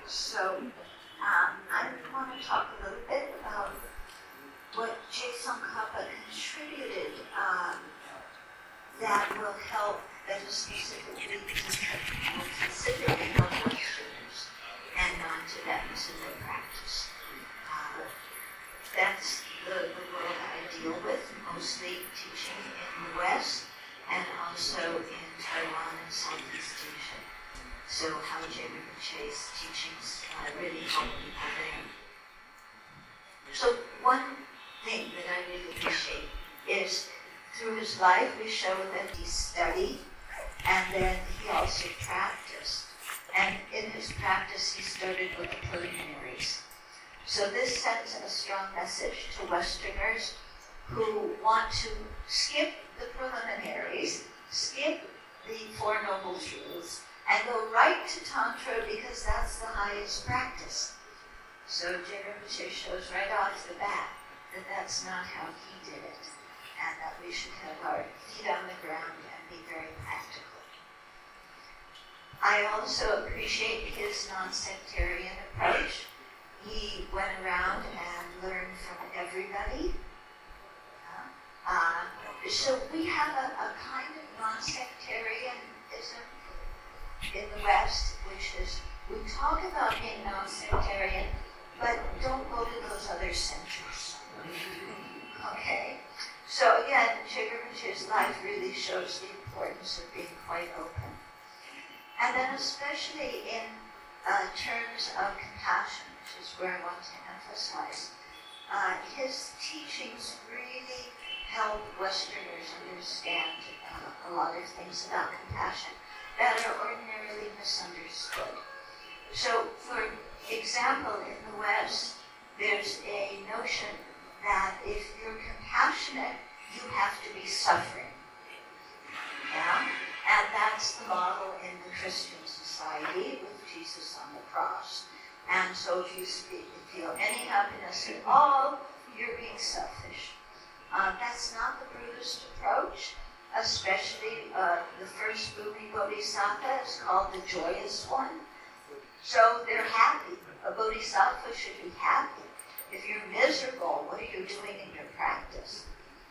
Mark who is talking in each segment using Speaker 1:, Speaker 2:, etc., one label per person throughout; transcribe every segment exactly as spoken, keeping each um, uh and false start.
Speaker 1: So um, I want to talk a little bit about what Je Tsongkhapa contributed um, that will help, that is specifically specifically help Westerners and non-Tibetans in their practice. Uh, that's the, the world I deal with, mostly teaching in the West and also in Taiwan and Southeast Asia. So how J. Rinpoche's teachings uh, really help people there. So one thing that I really appreciate is through his life we show that he studied and then he also practiced. And in his practice he started with the preliminaries. So this sends a strong message to Westerners who want to skip the preliminaries, skip the Four Noble Truths, and go right to Tantra because that's the highest practice. So J. Rinpoche shows right off the bat that that's not how he did it, and that we should have our feet on the ground and be very practical. I also appreciate his non-sectarian approach. He went around and learned from everybody. Uh, so we have a, a kind of non-sectarianism in the West, which is, we talk about being non-sectarian, but don't go to those other centers. Okay? So again, J. Rinpoche's life really shows the importance of being quite open. And then especially in uh, terms of compassion, which is where I want to emphasize, uh, his teachings really help Westerners understand uh, a lot of things about compassion that are ordinarily misunderstood. So, for example, in the West, there's a notion that if you're compassionate, you have to be suffering. Yeah? And that's the model in the Christian society with Jesus on the cross. And so if you speak, feel any happiness at all, you're being selfish. Uh, that's not the Buddhist approach. Especially uh, the first Bhumi Bodhisattva is called the joyous one. So they're happy. A Bodhisattva should be happy. If you're miserable, what are you doing in your practice?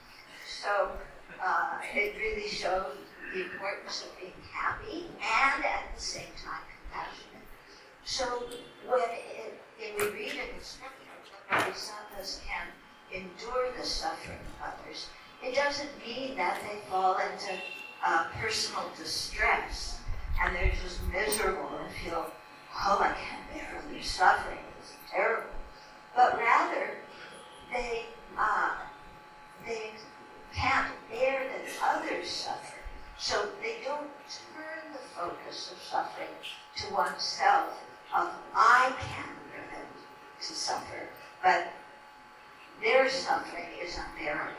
Speaker 1: So uh, it really shows the importance of being happy and at the same time compassionate. So when it, it, we read in the scripture that Bodhisattvas can endure the suffering of others, it doesn't mean that they fall into uh, personal distress and they're just miserable and feel, oh, I can't bear their suffering, it's terrible. But rather, they uh, they can't bear that others suffer. So they don't turn the focus of suffering to oneself of, I can't bear them to suffer, but their suffering is unbearable.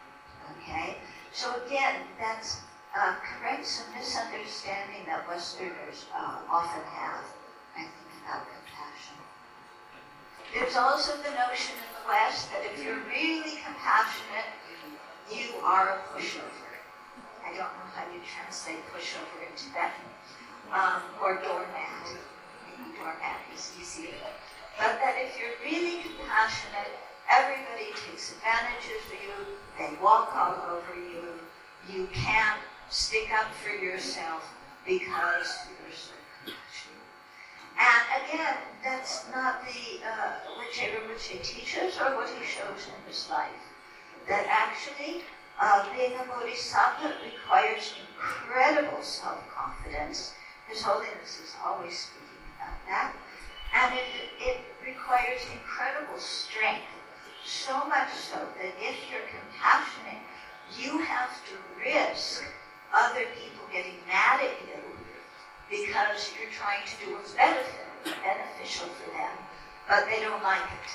Speaker 1: Okay? So again, that's uh, corrects a misunderstanding that Westerners uh, often have, I think, about compassion. There's also the notion in the West that if you're really compassionate, you are a pushover. I don't know how you translate pushover in Tibetan. Um, or doormat. Maybe doormat is easier. But that if you're really compassionate, everybody takes advantage of you, they walk all over you, you can't stick up for yourself because you're so compassionate. And again, that's not the uh, what J. Rinpoche teaches or what he shows in his life. That actually, uh, being a bodhisattva requires incredible self-confidence. His Holiness is always speaking about that. And it, it requires incredible strength. So much so that if you're compassionate, you have to risk other people getting mad at you because you're trying to do what's benefit, beneficial for them, but they don't like it.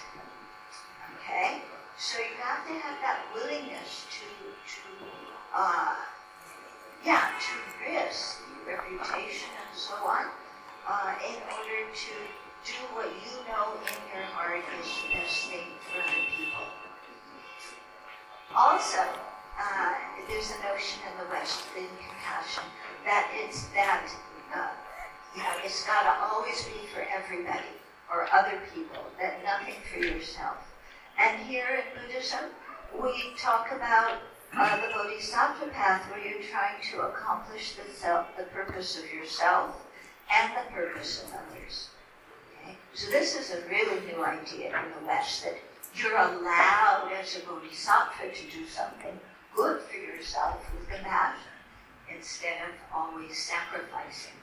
Speaker 1: Okay? So you have to have that willingness to, to uh, yeah, to risk reputation and so on, uh, in order to do what you know in your heart is the best thing for other people. Also, uh, there's a notion in the West in compassion that it's that uh, You know, it's got to always be for everybody or other people, that nothing for yourself. And here in Buddhism, we talk about uh, the Bodhisattva path, where you're trying to accomplish the self, the purpose of yourself and the purpose of others. Okay? So this is a really new idea in the West, that you're allowed as a Bodhisattva to do something good for yourself with compassion, instead of always sacrificing.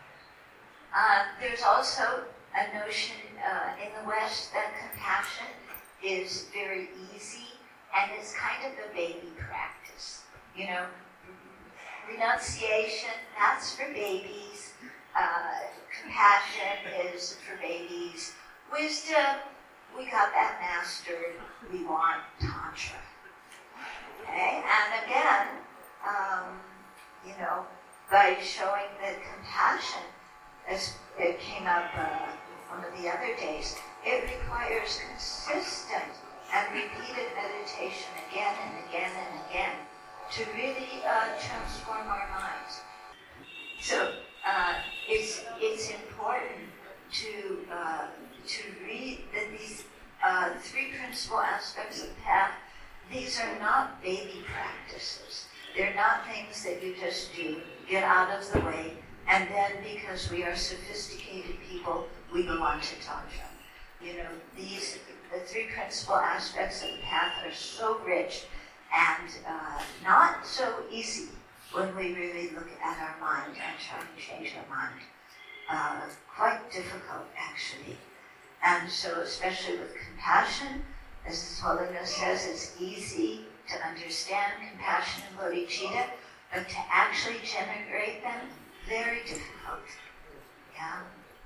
Speaker 1: Uh, there's also a notion uh, in the West that compassion is very easy and it's kind of a baby practice. You know, renunciation, that's for babies. Uh, compassion is for babies. Wisdom, we got that mastered. We want Tantra. Okay? And again, um, you know, by showing that compassion, as it came up uh, one of the other days, it requires consistent and repeated meditation again and again and again to really uh, transform our minds. So uh, it's it's important to uh, to read that these uh, three principal aspects of the path. These are not baby practices. They're not things that you just do, get out of the way, and then because we are sophisticated people, we go on to Tantra. You know, these, the three principal aspects of the path are so rich and uh, not so easy when we really look at our mind and try to change our mind. Uh, quite difficult, actually. And so, especially with compassion, as His Holiness says, it's easy to understand compassion and bodhicitta, but to actually generate them, very difficult. Yeah?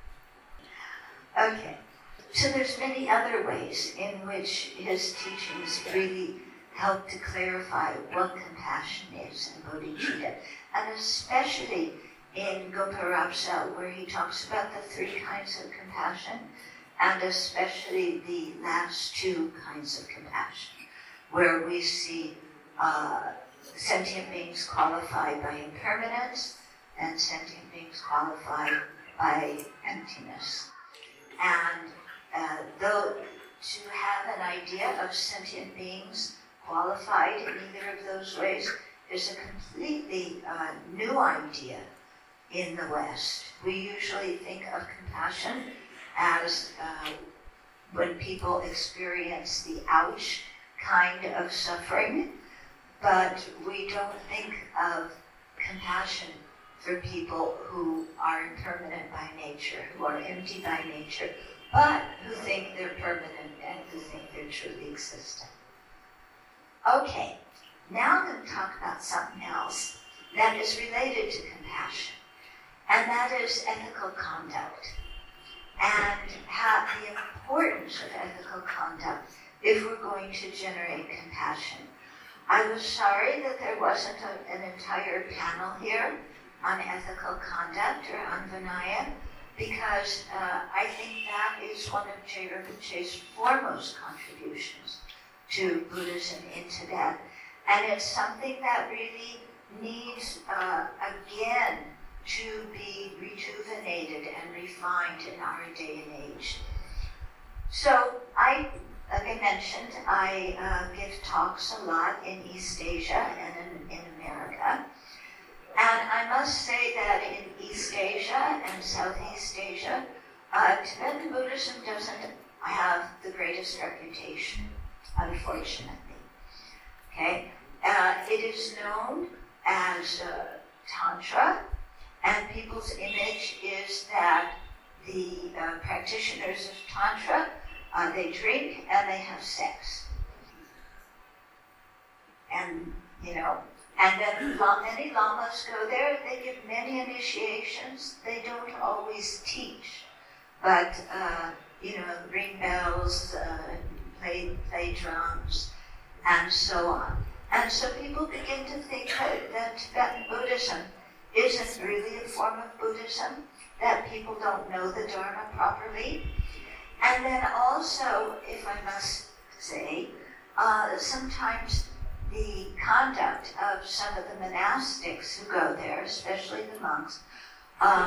Speaker 1: Okay. So there's many other ways in which his teachings really help to clarify what compassion is in bodhicitta, and especially in Gopa-Rapsa, where he talks about the three kinds of compassion, and especially the last two kinds of compassion, where we see uh, sentient beings qualified by impermanence and sentient beings qualified by emptiness. And uh, though to have an idea of sentient beings qualified in either of those ways is a completely uh, new idea in the West. We usually think of compassion as uh, when people experience the ouch kind of suffering, but we don't think of compassion for people who are impermanent by nature, who are empty by nature, but who think they're permanent and who think they're truly existent. Okay, now I'm going to talk about something else that is related to compassion, and that is ethical conduct, and how the importance of ethical conduct if we're going to generate compassion. I was sorry that there wasn't a, an entire panel here on ethical conduct or on Vinaya, because uh, I think that is one of Jay Rinpoche's foremost contributions to Buddhism in Tibet. And it's something that really needs, uh, again, to be rejuvenated and refined in our day and age. So I, like I mentioned, I uh, give talks a lot in East Asia and in, in America. And I must say that in East Asia and Southeast Asia, uh, Tibetan Buddhism doesn't have the greatest reputation, unfortunately. Okay, uh, it is known as uh, Tantra, and people's image is that the uh, practitioners of Tantra, uh, they drink and they have sex. And, you know, and then many lamas go there, they give many initiations, they don't always teach, but, uh, you know, ring bells, uh, play, play drums, and so on. And so people begin to think that, that Tibetan Buddhism isn't really a form of Buddhism, that people don't know the Dharma properly. And then also, if I must say, uh, sometimes the conduct of some of the monastics who go there, especially the monks, um,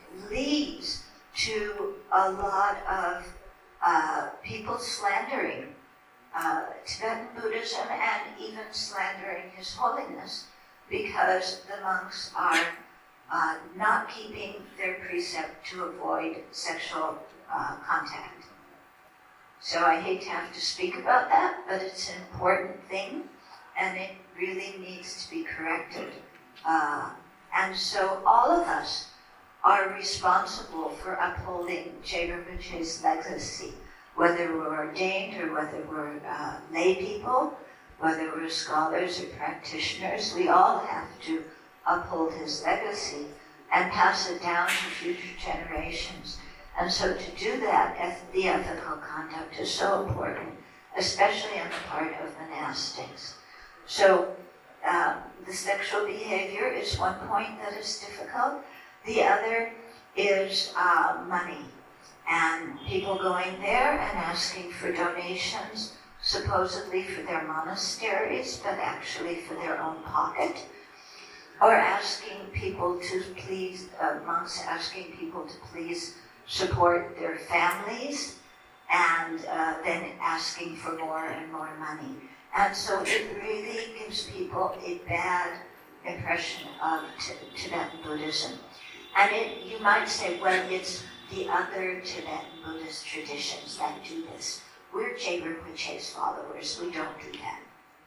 Speaker 1: leads to a lot of uh, people slandering uh, Tibetan Buddhism and even slandering His Holiness, because the monks are uh, not keeping their precept to avoid sexual uh, contact. So I hate to have to speak about that, but it's an important thing, and it really needs to be corrected. Uh, and so all of us are responsible for upholding Je Rinpoche's legacy, whether we're ordained or whether we're uh, lay people, whether we're scholars or practitioners. We all have to uphold his legacy and pass it down to future generations. And so to do that, eth- the ethical conduct is so important, especially on the part of monastics. So uh, the sexual behavior is one point that is difficult. The other is uh, money, and people going there and asking for donations, supposedly for their monasteries, but actually for their own pocket, or asking people to please, uh, monks asking people to please support their families, and uh, then asking for more and more money. And so it really gives people a bad impression of t- Tibetan Buddhism. And it, you might say, well, it's the other Tibetan Buddhist traditions that do this. We're Je Rinpoche's followers. We don't do that.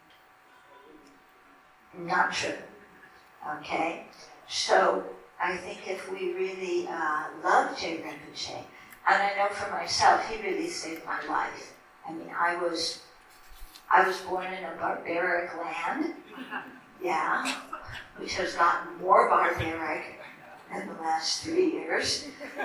Speaker 1: Not true. Okay? So I think if we really uh, love Je Rinpoche, and I know for myself, he really saved my life. I mean, I was, I was born in a barbaric land, yeah, which has gotten more barbaric in the last three years.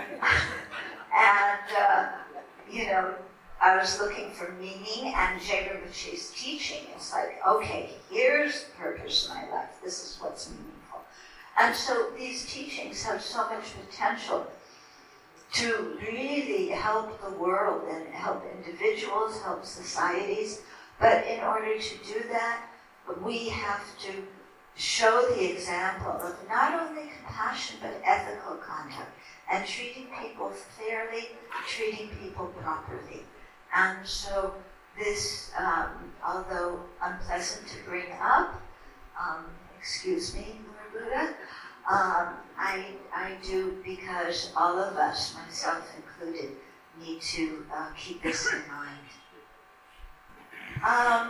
Speaker 1: and, uh, you know, I was looking for meaning, and Je Rinpoche's teaching is like, okay, here's the purpose of my life. This is what's meaningful. And so these teachings have so much potential to really help the world and help individuals, help societies. But in order to do that, we have to show the example of not only compassion, but ethical conduct, and treating people fairly, treating people properly. And so this, um, although unpleasant to bring up, um, excuse me, Lord Buddha, um, I, I do because all of us, myself included, need to uh, keep this in mind. Um,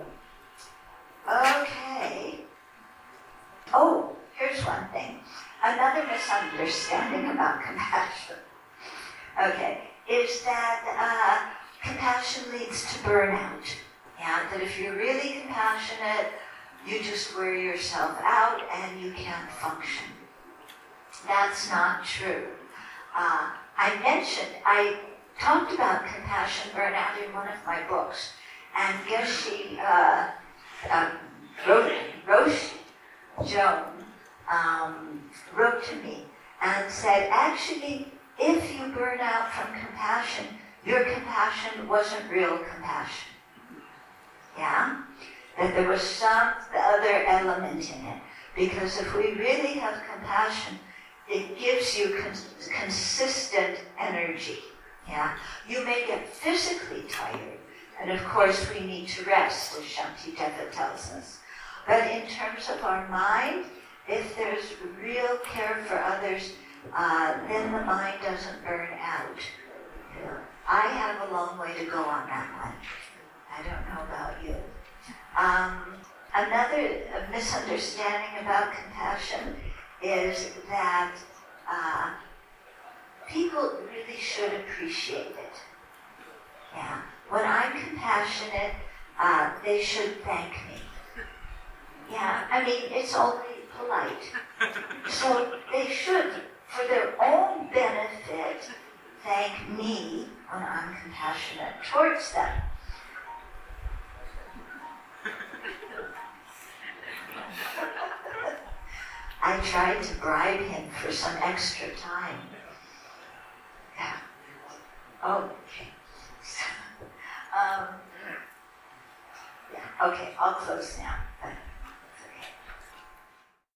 Speaker 1: okay. Oh, here's one thing. Another misunderstanding about compassion, okay, is that uh, compassion leads to burnout. Yeah, that if you're really compassionate, you just wear yourself out and you can't function. That's not true. Uh, I mentioned, I talked about compassion burnout in one of my books, and Geshe uh, uh, Roshi Joan um, wrote to me and said, actually, if you burn out from compassion, your compassion wasn't real compassion. Yeah? That there was some other element in it. Because if we really have compassion, it gives you cons- consistent energy. Yeah? You may get physically tired, and of course we need to rest, as Shantideva tells us. But in terms of our mind, if there's real care for others, uh, then the mind doesn't burn out. You know, I have a long way to go on that one. I don't know about you. Um, another misunderstanding about compassion is that uh, people really should appreciate it. Yeah. When I'm compassionate, uh, they should thank me. Yeah, I mean, it's only polite. So they should, for their own benefit, thank me when I'm compassionate towards them. I tried to bribe him for some extra time. Yeah. Oh, okay. um, yeah, okay, I'll close now.